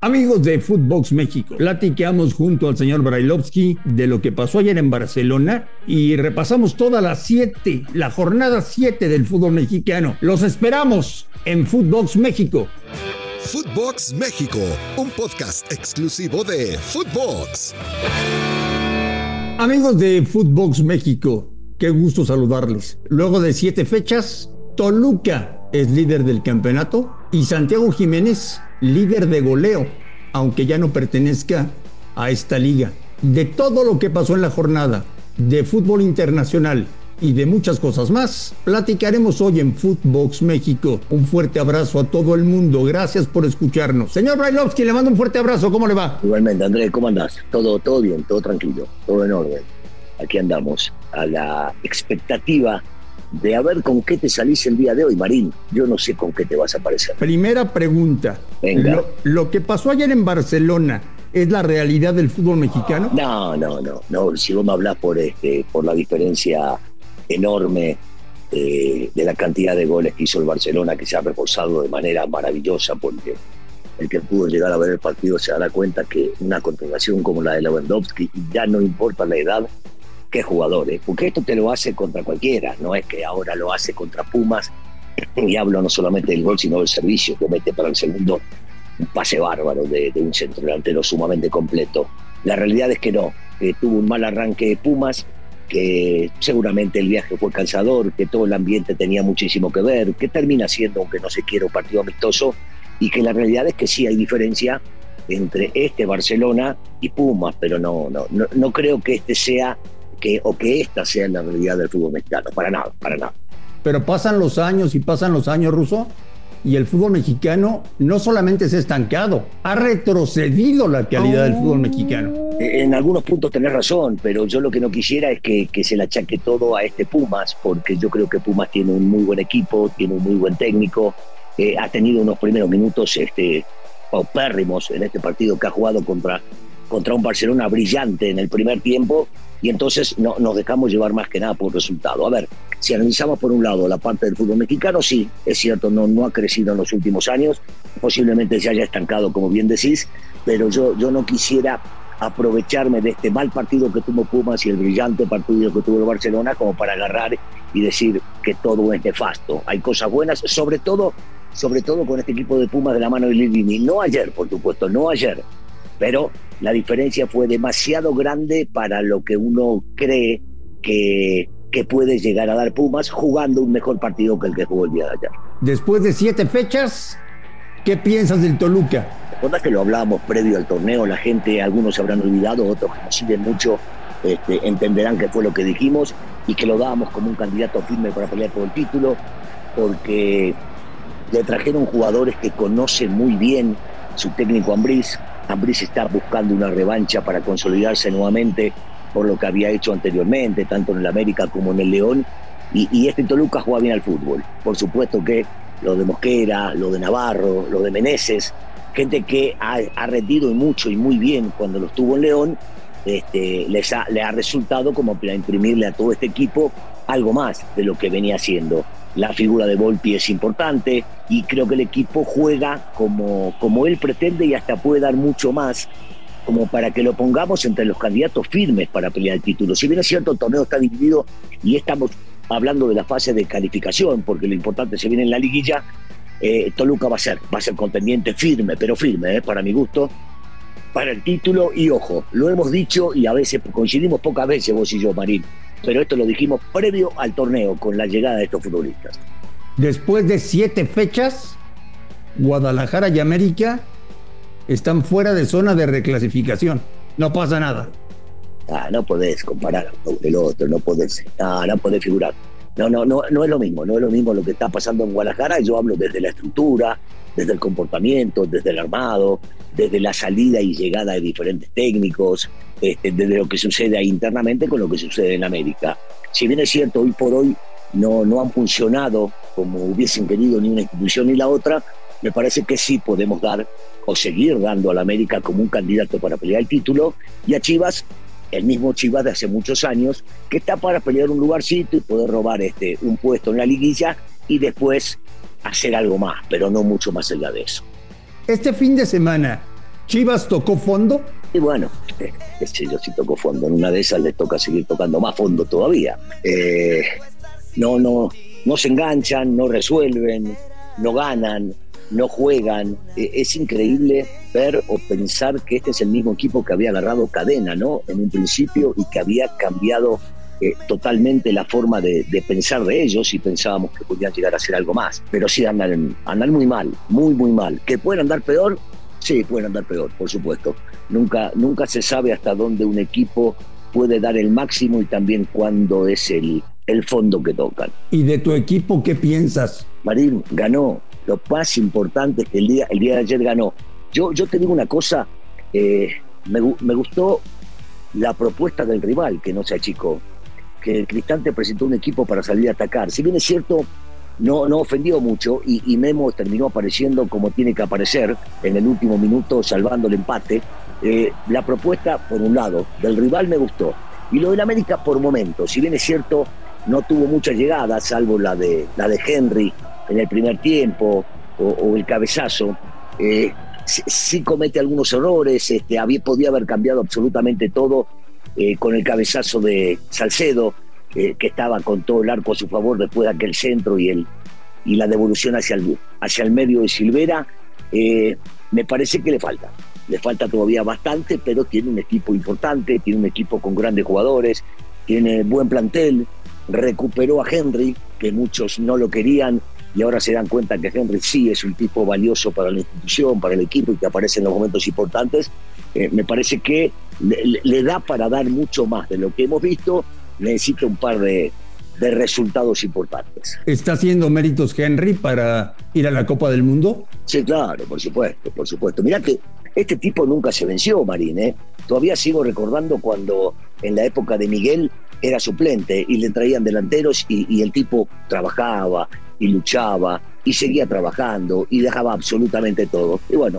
Amigos de Footbox México, platicamos junto al señor Brailovsky de lo que pasó ayer en Barcelona y repasamos toda la jornada 7 del fútbol mexicano. Los esperamos en Footbox México. Footbox México, un podcast exclusivo de Footbox. Amigos de Footbox México, qué gusto saludarles. Luego de 7 fechas, Toluca es líder del campeonato y Santiago Jiménez líder de goleo, aunque ya no pertenezca a esta liga. De todo lo que pasó en la jornada de fútbol internacional y de muchas cosas más, platicaremos hoy en Footbox México. Un fuerte abrazo a todo el mundo. Gracias por escucharnos. Señor Brailovsky, le mando un fuerte abrazo. ¿Cómo le va? Igualmente, Andrés, ¿cómo andás? Todo bien, todo tranquilo, todo en orden. Aquí andamos a la expectativa de a ver con qué te salís el día de hoy, Marín. Yo no sé con qué te vas a aparecer. Primera pregunta. Venga. Lo que pasó ayer en Barcelona, ¿es la realidad del fútbol mexicano? No. Si vos me hablás por la diferencia enorme de la cantidad de goles que hizo el Barcelona, que se ha reforzado de manera maravillosa, porque el que pudo llegar a ver el partido se dará cuenta que una contratación como la de Lewandowski, ya no importa la edad, qué jugadores, porque esto te lo hace contra cualquiera, no es que ahora lo hace contra Pumas, y hablo no solamente del gol, sino del servicio que mete para el segundo, un pase bárbaro de un centro delantero sumamente completo. La realidad es que no, que tuvo un mal arranque de Pumas, que seguramente el viaje fue cansador, que todo el ambiente tenía muchísimo que ver, que termina siendo, aunque no se quiera, un partido amistoso, y que la realidad es que sí hay diferencia entre Barcelona y Pumas, pero no creo que que esta sea la realidad del fútbol mexicano, para nada. Pero pasan los años, Russo, y el fútbol mexicano no solamente se ha estancado, ha retrocedido la calidad del fútbol mexicano. En algunos puntos tenés razón, pero yo lo que no quisiera es que se le achaque todo a Pumas, porque yo creo que Pumas tiene un muy buen equipo, tiene un muy buen técnico, ha tenido unos primeros minutos paupérrimos en este partido que ha jugado contra un Barcelona brillante en el primer tiempo, y entonces nos dejamos llevar más que nada por resultado. A ver, si analizamos por un lado la parte del fútbol mexicano, sí, es cierto, no ha crecido en los últimos años, posiblemente se haya estancado, como bien decís, pero yo no quisiera aprovecharme de este mal partido que tuvo Pumas y el brillante partido que tuvo el Barcelona como para agarrar y decir que todo es nefasto. Hay cosas buenas, sobre todo con este equipo de Pumas de la mano de Lilini. No ayer, por supuesto, no ayer, pero la diferencia fue demasiado grande para lo que uno cree que puede llegar a dar Pumas jugando un mejor partido que el que jugó el día de ayer. Después de 7 fechas, ¿qué piensas del Toluca? ¿Te acuerdas que lo hablábamos previo al torneo? La gente, algunos se habrán olvidado, otros que nos siguen mucho entenderán que fue lo que dijimos y que lo dábamos como un candidato firme para pelear por el título, porque le trajeron jugadores que conocen muy bien su técnico Ambriz. Ambriz está buscando una revancha para consolidarse nuevamente por lo que había hecho anteriormente, tanto en el América como en el León, y Toluca juega bien al fútbol. Por supuesto que lo de Mosquera, lo de Navarro, lo de Meneses, gente que ha rendido mucho y muy bien cuando lo estuvo en León, le ha resultado como para imprimirle a todo este equipo algo más de lo que venía haciendo. La figura de Volpi es importante y creo que el equipo juega como él pretende y hasta puede dar mucho más como para que lo pongamos entre los candidatos firmes para pelear el título. Si bien es cierto, el torneo está dividido y estamos hablando de la fase de calificación, porque lo importante se viene en la liguilla, Toluca va a ser contendiente firme, pero firme, para mi gusto, para el título. Y ojo, lo hemos dicho y a veces coincidimos pocas veces vos y yo, Marín, pero esto lo dijimos previo al torneo con la llegada de estos futbolistas. Después de 7 fechas, Guadalajara y América están fuera de zona de reclasificación. No pasa nada. No podés comparar a uno del otro, no podés figurar. No es lo mismo, no es lo mismo lo que está pasando en Guadalajara. Yo hablo desde la estructura, desde el comportamiento, desde el armado, desde la salida y llegada de diferentes técnicos, desde lo que sucede ahí internamente con lo que sucede en América. Si bien es cierto, hoy por hoy no han funcionado como hubiesen querido ni una institución ni la otra, me parece que sí podemos dar o seguir dando a la América como un candidato para pelear el título, y a Chivas, el mismo Chivas de hace muchos años, que está para pelear un lugarcito y poder robar un puesto en la liguilla y después hacer algo más, pero no mucho más allá de eso. Este fin de semana ¿Chivas tocó fondo? Y bueno, qué sé yo, si tocó fondo. En una de esas les toca seguir tocando más fondo todavía. No se enganchan, no resuelven, no ganan, no juegan. Es increíble ver o pensar que este es el mismo equipo que había agarrado Cadena, ¿no? En un principio, y que había cambiado totalmente la forma de pensar de ellos, y pensábamos que podían llegar a hacer algo más. Pero sí andan muy mal, muy mal. ¿Que pueden andar peor? Sí, pueden andar peor, por supuesto. Nunca se sabe hasta dónde un equipo puede dar el máximo y también cuándo es el fondo que tocan. ¿Y de tu equipo qué piensas? Marín ganó. Lo más importante es que el día de ayer ganó. Yo te digo una cosa, me gustó la propuesta del rival, que no se achicó, que Cristante presentó un equipo para salir a atacar. Si bien es cierto, no ofendió mucho, y Memo terminó apareciendo como tiene que aparecer en el último minuto, salvando el empate. La propuesta, por un lado, del rival me gustó. Y lo del América, por momentos, si bien es cierto, no tuvo muchas llegadas, salvo la de Henry en el primer tiempo, o el cabezazo. Sí comete algunos errores, podía haber cambiado absolutamente todo con el cabezazo de Salcedo, que estaba con todo el arco a su favor después de aquel centro y la devolución hacia el medio de Silvera. Me parece que le falta todavía bastante, pero tiene un equipo importante, tiene un equipo con grandes jugadores, tiene buen plantel, recuperó a Henry, que muchos no lo querían, y ahora se dan cuenta que Henry sí es un tipo valioso para la institución, para el equipo, y que aparece en los momentos importantes. Me parece que le da para dar mucho más de lo que hemos visto. Necesita un par de resultados importantes. ¿Está haciendo méritos Henry para ir a la Copa del Mundo? Sí, claro, por supuesto. Mirá que este tipo nunca se venció, Marín, Todavía sigo recordando cuando en la época de Miguel era suplente y le traían delanteros, y el tipo trabajaba y luchaba y seguía trabajando y dejaba absolutamente todo. Y bueno,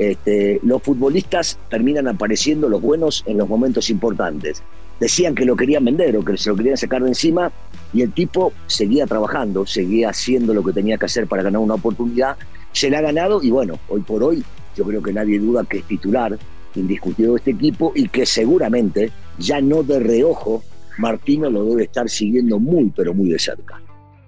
los futbolistas terminan apareciendo, los buenos, en los momentos importantes. Decían que lo querían vender o que se lo querían sacar de encima, y el tipo seguía trabajando, seguía haciendo lo que tenía que hacer para ganar una oportunidad. Se la ha ganado, y bueno, hoy por hoy yo creo que nadie duda que es titular indiscutido de este equipo, y que seguramente, ya no de reojo, Martino lo debe estar siguiendo muy, pero muy de cerca.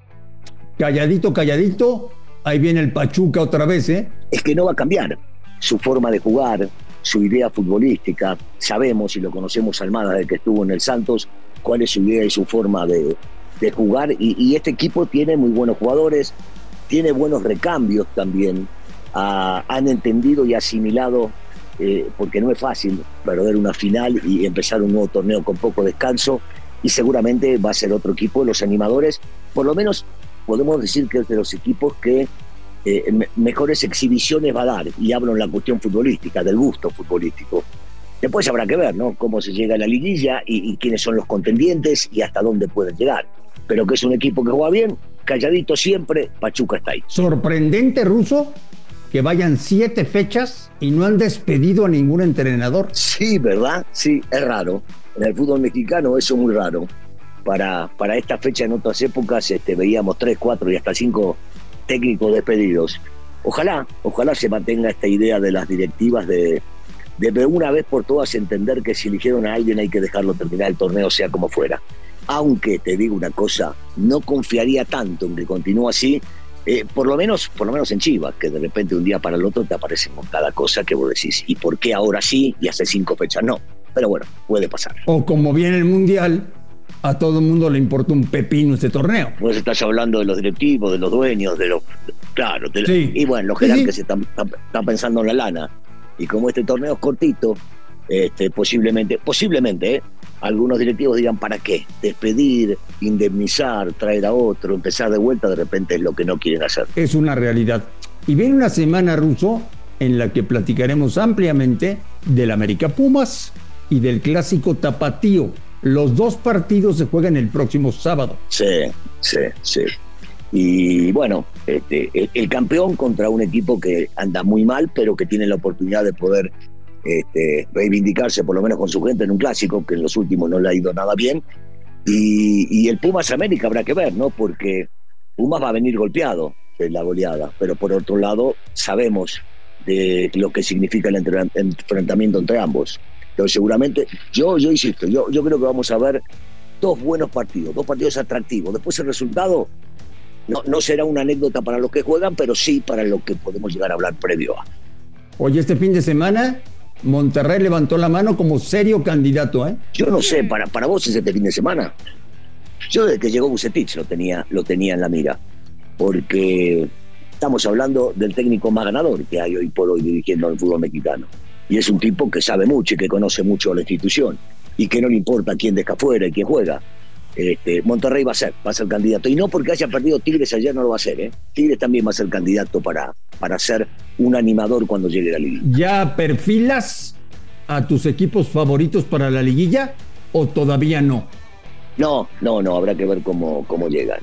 Calladito, ahí viene el Pachuca otra vez, Es que no va a cambiar su forma de jugar, su idea futbolística. Sabemos, y lo conocemos Almada desde que estuvo en el Santos, cuál es su idea y su forma de jugar, y este equipo tiene muy buenos jugadores, tiene buenos recambios también. Han entendido y asimilado, porque no es fácil perder una final y empezar un nuevo torneo con poco descanso, y seguramente va a ser otro equipo. Los animadores, por lo menos podemos decir que es de los equipos que mejores exhibiciones va a dar, y hablo en la cuestión futbolística, del gusto futbolístico. Después habrá que ver, ¿no?, cómo se llega a la liguilla y quiénes son los contendientes y hasta dónde pueden llegar. Pero que es un equipo que juega bien, calladito siempre. Pachuca está ahí. Sorprendente, Ruso, que vayan 7 fechas y no han despedido a ningún entrenador. Sí, ¿verdad? Sí, es raro. En el fútbol mexicano eso es muy raro. Para esta fecha, en otras épocas, veíamos 3, 4 y hasta 5 técnicos despedidos. Ojalá se mantenga esta idea de las directivas de una vez por todas entender que si eligieron a alguien hay que dejarlo terminar el torneo, sea como fuera. Aunque te digo una cosa, no confiaría tanto en que continúe así, por lo menos en Chivas, que de repente un día para el otro te aparecen con cada cosa que vos decís, ¿y por qué ahora sí y hace 5 fechas no? Pero bueno, puede pasar. O como viene el Mundial, a todo el mundo le importa un pepino este torneo. Vos estás hablando de los directivos, de los dueños, claro. Sí. Y bueno, los jerarcas están pensando en la lana. Y como este torneo es cortito, posiblemente, algunos directivos digan, ¿para qué? Despedir, indemnizar, traer a otro, empezar de vuelta, de repente es lo que no quieren hacer. Es una realidad. Y viene una semana, Ruso, en la que platicaremos ampliamente del América Pumas y del clásico tapatío. Los 2 partidos se juegan el próximo sábado. Sí. Y bueno, el campeón contra un equipo que anda muy mal, pero que tiene la oportunidad de poder reivindicarse por lo menos con su gente en un clásico, que en los últimos no le ha ido nada bien. Y el Pumas América habrá que ver, ¿no? Porque Pumas va a venir golpeado en la goleada, pero por otro lado sabemos de lo que significa el enfrentamiento entre ambos. Entonces seguramente, yo insisto, yo creo que vamos a ver dos buenos partidos, dos partidos atractivos. Después el resultado no será una anécdota para los que juegan, pero sí para lo que podemos llegar a hablar previo a. Oye, este fin de semana Monterrey levantó la mano como serio candidato, ¿eh? Yo no sé, para vos es este fin de semana. Yo desde que llegó Vucetich lo tenía en la mira, porque estamos hablando del técnico más ganador que hay hoy por hoy dirigiendo el fútbol mexicano. Y es un tipo que sabe mucho y que conoce mucho a la institución y que no le importa quién deja afuera y quién juega. Monterrey va a ser candidato. Y no porque haya perdido Tigres ayer no lo va a hacer, ¿eh? Tigres también va a ser candidato para ser un animador cuando llegue la liguilla. ¿Ya perfilas a tus equipos favoritos para la liguilla o todavía no? No, habrá que ver cómo llegan.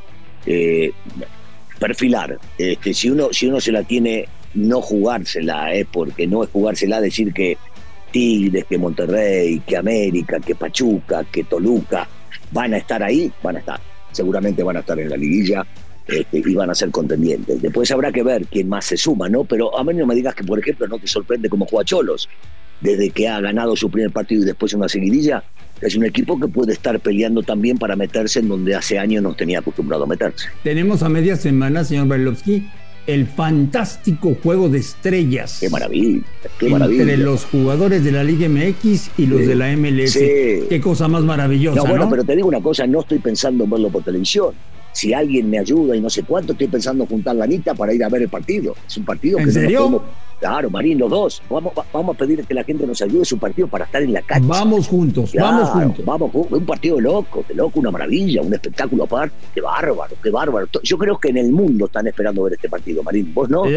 Perfilar. Si uno se la tiene, no jugársela, porque no es jugársela decir que Tigres, que Monterrey, que América, que Pachuca, que Toluca van a estar ahí, seguramente van a estar en la liguilla y van a ser contendientes. Después habrá que ver quién más se suma, ¿no? Pero a mí no me digas que, por ejemplo, no te sorprende cómo juega Xolos, desde que ha ganado su primer partido y después una seguidilla. Es un equipo que puede estar peleando también para meterse en donde hace años nos tenía acostumbrado a meterse. Tenemos a media semana, señor Brailovsky, el fantástico juego de estrellas. ¡Qué maravilla! Entre los jugadores de la Liga MX y los de la MLS. Sí. ¡Qué cosa más maravillosa! Bueno, pero te digo una cosa, no estoy pensando en verlo por televisión. Si alguien me ayuda y no sé cuánto, estoy pensando en juntar la anita para ir a ver el partido. Es un partido que ¿En serio? No Claro, Marín, los dos. Vamos a pedir que la gente nos ayude. Es un partido para estar en la cancha. Vamos juntos, claro, vamos juntos. Un partido de loco, una maravilla, un espectáculo aparte. Qué bárbaro. Yo creo que en el mundo están esperando ver este partido, Marín. ¿Vos no?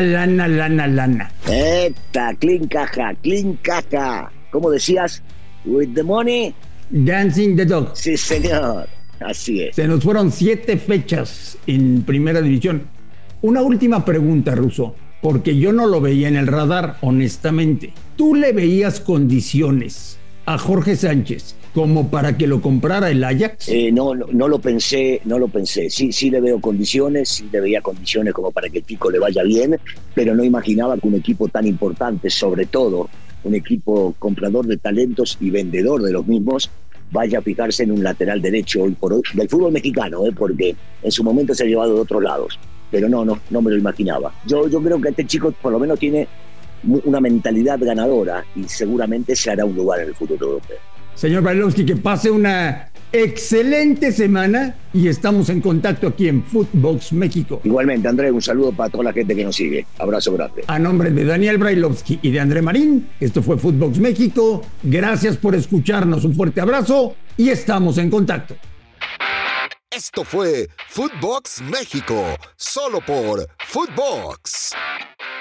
Lana. Clean caja. ¿Cómo decías? With the money. Dancing the dog. Sí, señor. Así es. Se nos fueron 7 fechas en Primera División. Una última pregunta, Russo, porque yo no lo veía en el radar, honestamente. ¿Tú le veías condiciones a Jorge Sánchez como para que lo comprara el Ajax? No lo pensé. Sí le veo condiciones, sí le veía condiciones como para que el chico le vaya bien, pero no imaginaba que un equipo tan importante, sobre todo un equipo comprador de talentos y vendedor de los mismos, vaya a fijarse en un lateral derecho hoy por hoy, del fútbol mexicano, porque en su momento se ha llevado de otros lados, pero no me lo imaginaba. Yo creo que este chico por lo menos tiene una mentalidad ganadora y seguramente se hará un lugar en el fútbol europeo. Señor Brailovsky, que pase una excelente semana y estamos en contacto aquí en Footbox México. Igualmente, André, un saludo para toda la gente que nos sigue. Abrazo grande. A nombre de Daniel Brailovsky y de André Marín, esto fue Footbox México. Gracias por escucharnos, un fuerte abrazo y estamos en contacto. Esto fue Footbox México, solo por Footbox.